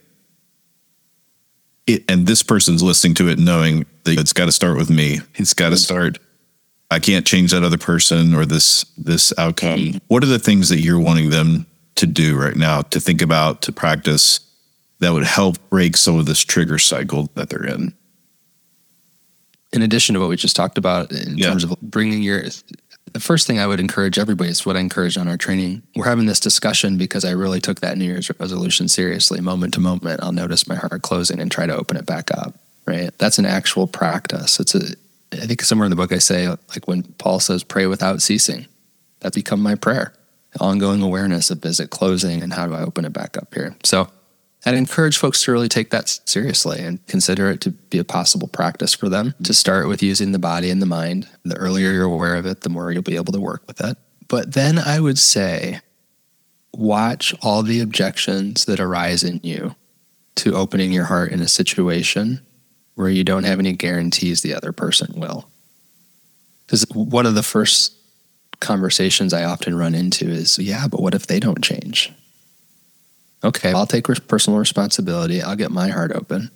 It, and this person's listening to it knowing that it's got to start with me. It's got to start. I can't change that other person or this, this outcome. What are the things that you're wanting them to do right now, to think about, to practice, that would help break some of this trigger cycle that they're in? In addition to what we just talked about in yeah. terms of bringing your, the first thing I would encourage everybody is what I encourage on our training. We're having this discussion because I really took that New Year's resolution seriously. Moment to moment, I'll notice my heart closing and try to open it back up, right? That's an actual practice. It's a, I think somewhere in the book I say, like when Paul says, pray without ceasing, that's become my prayer. Ongoing awareness of, is it closing and how do I open it back up here? So I'd encourage folks to really take that seriously and consider it to be a possible practice for them to start with using the body and the mind. The earlier you're aware of it, the more you'll be able to work with it. But then I would say, watch all the objections that arise in you to opening your heart in a situation where you don't have any guarantees the other person will. Because one of the first conversations I often run into is, yeah, but what if they don't change? Okay, I'll take personal responsibility. I'll get my heart open.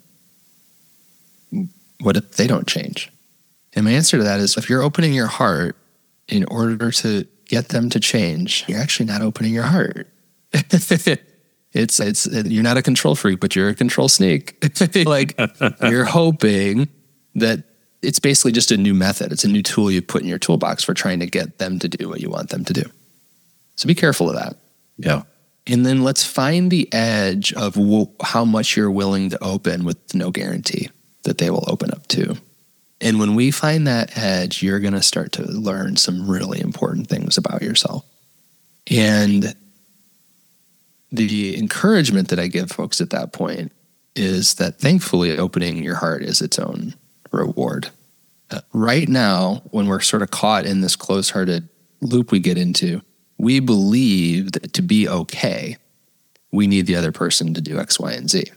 What if they don't change? And my answer to that is, if you're opening your heart in order to get them to change, you're actually not opening your heart. It's, it's, you're not a control freak, but you're a control sneak. Like, you're hoping that it's basically just a new method. It's a new tool you put in your toolbox for trying to get them to do what you want them to do. So be careful of that. Yeah. And then let's find the edge of w- how much you're willing to open with no guarantee that they will open up to. And when we find that edge, you're going to start to learn some really important things about yourself. And the encouragement that I give folks at that point is that thankfully opening your heart is its own reward. Uh, right now, when we're sort of caught in this close-hearted loop we get into, we believe that to be okay, we need the other person to do X, Y, and Z.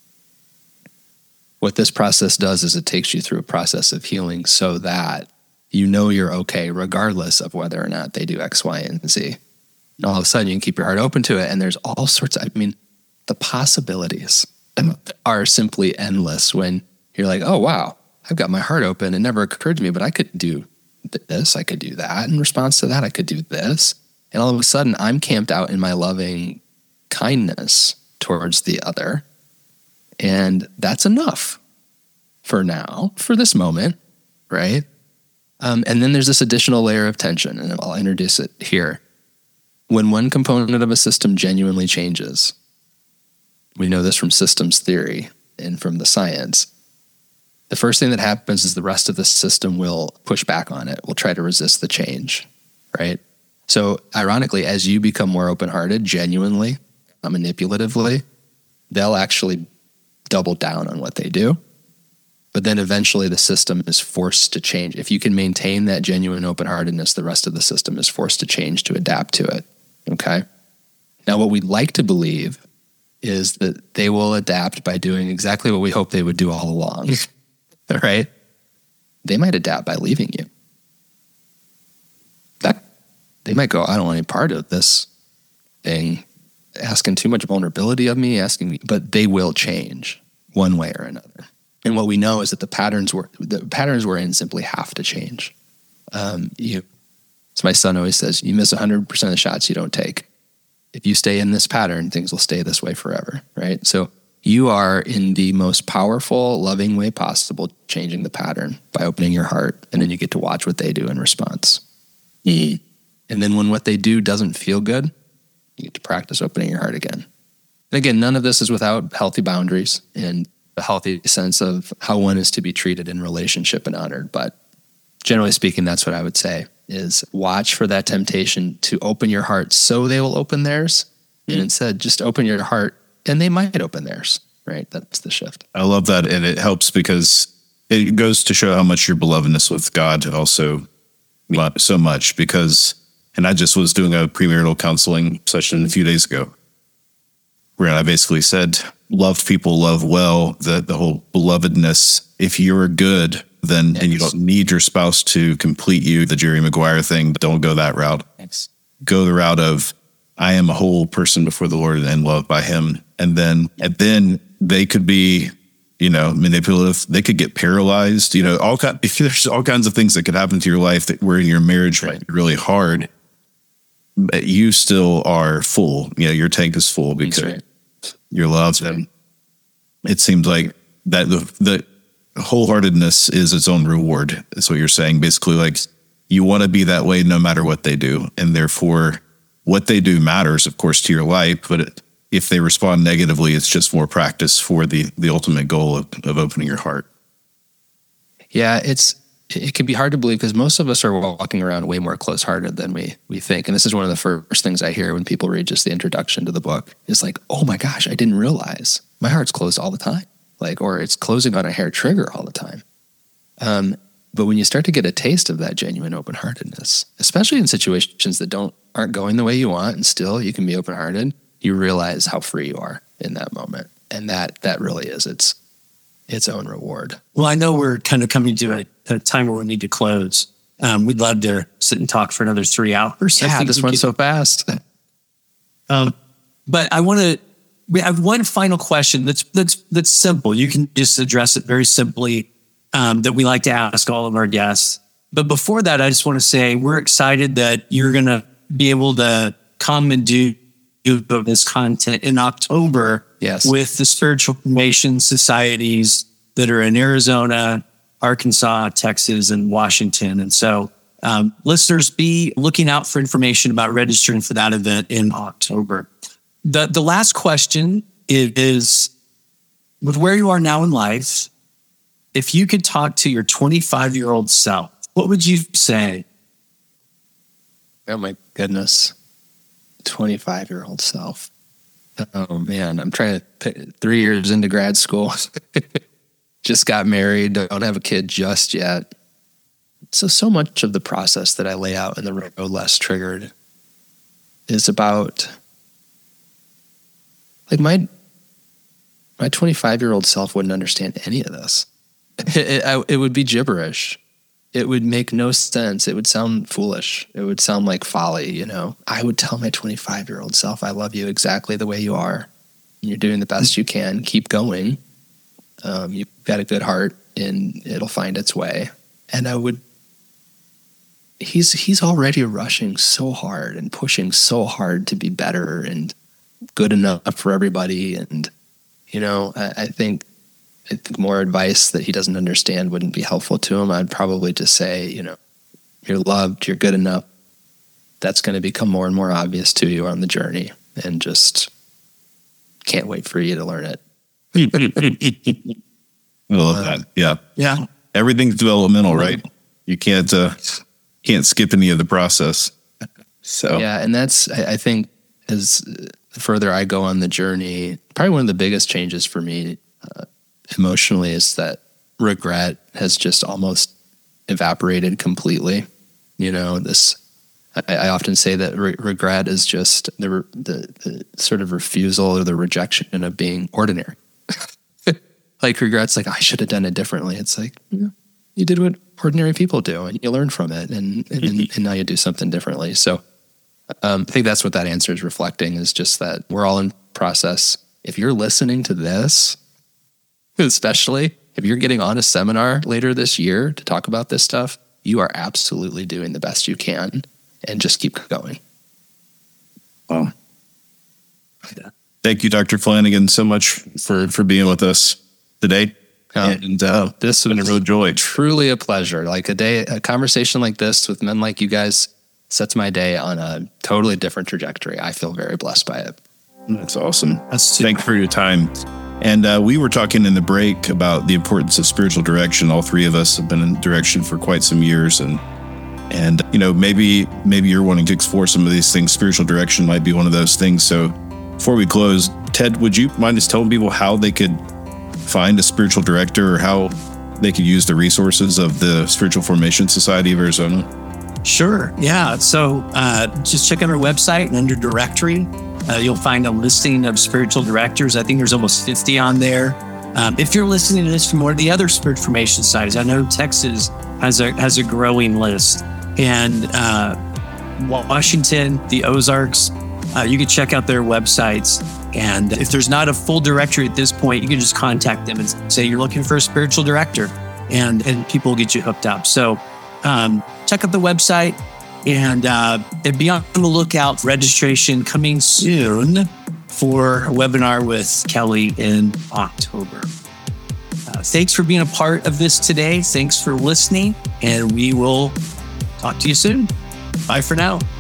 What this process does is it takes you through a process of healing so that you know you're okay regardless of whether or not they do X, Y, and Z. And all of a sudden you can keep your heart open to it, and there's all sorts of, I mean, the possibilities are simply endless when you're like, oh, wow, I've got my heart open. It never occurred to me, but I could do this, I could do that. In response to that, I could do this. And all of a sudden, I'm camped out in my loving kindness towards the other. And that's enough for now, for this moment, right? Um, and then there's this additional layer of tension, and I'll introduce it here. When one component of a system genuinely changes, we know this from systems theory and from the science, the first thing that happens is the rest of the system will push back on it, will try to resist the change, right? So ironically, as you become more open-hearted, genuinely, manipulatively, they'll actually double down on what they do. But then eventually the system is forced to change. If you can maintain that genuine open-heartedness, the rest of the system is forced to change to adapt to it, okay? Now, what we'd like to believe is that they will adapt by doing exactly what we hope they would do all along, right? They might adapt by leaving you. That they might go, I don't want any part of this thing, asking too much vulnerability of me, asking me, but they will change one way or another. And what we know is that the patterns we're, the patterns we're in simply have to change. Um, you, as my son always says, you miss one hundred percent of the shots you don't take. If you stay in this pattern, things will stay this way forever, right? So you are in the most powerful, loving way possible, changing the pattern by opening your heart, and then you get to watch what they do in response. Mm. And then when what they do doesn't feel good, you get to practice opening your heart again. And again, none of this is without healthy boundaries and a healthy sense of how one is to be treated in relationship and honored. But generally speaking, that's what I would say is watch for that temptation to open your heart so they will open theirs. Mm. And instead, just open your heart and they might open theirs, right? That's the shift. I love that. And it helps because it goes to show how much your belovedness with God also so much because, and I just was doing a premarital counseling session a few days ago where I basically said, loved people love well, the, the whole belovedness. If you're good, then yes. and you don't need your spouse to complete you, the Jerry Maguire thing, don't go that route. Thanks. Go the route of, I am a whole person before the Lord and loved by him. And then, and then they could be, you know, manipulative. They could get paralyzed, you know, all kind, if there's all kinds of things that could happen to your life that where your marriage might be really hard, but you still are full. You know, your tank is full because right. you're loved. And it seems like that the, the wholeheartedness is its own reward. That's what you're saying. Basically, like you want to be that way no matter what they do. And therefore, what they do matters, of course, to your life, but it, if they respond negatively, it's just more practice for the the ultimate goal of, of opening your heart. Yeah, it's it can be hard to believe because most of us are walking around way more close-hearted than we we think. And this is one of the first things I hear when people read just the introduction to the book. It's like, oh my gosh, I didn't realize my heart's closed all the time. Like, or it's closing on a hair trigger all the time. Um, but when you start to get a taste of that genuine open-heartedness, especially in situations that don't aren't going the way you want, and still you can be open-hearted, you realize how free you are in that moment. And that that really is its its own reward. Well, I know we're kind of coming to a, a time where we need to close. Um, we'd love to sit and talk for another three hours. Yeah, this went so fast. Um, but I want to, we have one final question that's, that's, that's simple. You can just address it very simply, um, that we like to ask all of our guests. But before that, I just want to say we're excited that you're going to be able to come and do this content in October. Yes. With the Spiritual Formation Societies that are in Arizona, Arkansas, Texas, and Washington. And so um, listeners, be looking out for information about registering for that event in October. The, the last question is, is, with where you are now in life, if you could talk to your twenty-five-year-old self, what would you say? Oh my goodness. twenty-five-year-old self. Oh man, I'm trying to pick, three years into grad school. Just got married, don't have a kid just yet. So, so much of the process that I lay out in the Road Less Triggered is about, like my, my twenty-five-year-old self wouldn't understand any of this. It, it, I, it would be gibberish. It would make no sense. It would sound foolish. It would sound like folly, you know. I would tell my twenty-five-year-old self, I love you exactly the way you are. You're doing the best you can. Keep going. Um, you've got a good heart, and it'll find its way. And I would, he's he's already rushing so hard and pushing so hard to be better and good enough for everybody. And, you know, I, I think I think more advice that he doesn't understand wouldn't be helpful to him. I'd probably just say, you know, you're loved, you're good enough. That's going to become more and more obvious to you on the journey, and just can't wait for you to learn it. I love that. Yeah. Yeah. Everything's developmental, right? You can't, uh, can't skip any of the process. So, yeah. And that's, I, I think as the further I go on the journey, probably one of the biggest changes for me, uh, emotionally, is that regret has just almost evaporated completely. You know, this, I, I often say that re- regret is just the, the the sort of refusal or the rejection of being ordinary. Like regret's like, I should have done it differently. It's like, you know, you did what ordinary people do, and you learn from it, and and, and now you do something differently. So um, I think that's what that answer is reflecting, is just that we're all in process. If you're listening to this, especially if you're getting on a seminar later this year to talk about this stuff, you are absolutely doing the best you can, and just keep going. Wow. Thank you, Doctor Flanagan, so much for, for being with us today. Um, and uh, this has been a real joy. Truly a pleasure. Like a day, a conversation like this with men like you guys sets my day on a totally different trajectory. I feel very blessed by it. That's awesome. That's Thanks for your time. And uh, we were talking in the break about the importance of spiritual direction. All three of us have been in direction for quite some years, and and you know, maybe maybe you're wanting to explore some of these things. Spiritual direction might be one of those things. So before we close, Ted, would you mind just telling people how they could find a spiritual director, or how they could use the resources of the Spiritual Formation Society of Arizona? Sure. Yeah. So uh, just check out our website, and under directory, uh, you'll find a listing of spiritual directors. I think there's almost fifty on there. Um, if you're listening to this from one of the other spiritual formation societies, I know Texas has a has a growing list, and uh, Washington, the Ozarks, uh, you can check out their websites. And if there's not a full directory at this point, you can just contact them and say you're looking for a spiritual director, and and people will get you hooked up. So um, check out the website, and, uh, and be on the lookout. Registration coming soon for a webinar with Kelly in October. Uh, thanks for being a part of this today. Thanks for listening, and we will talk to you soon. Bye for now.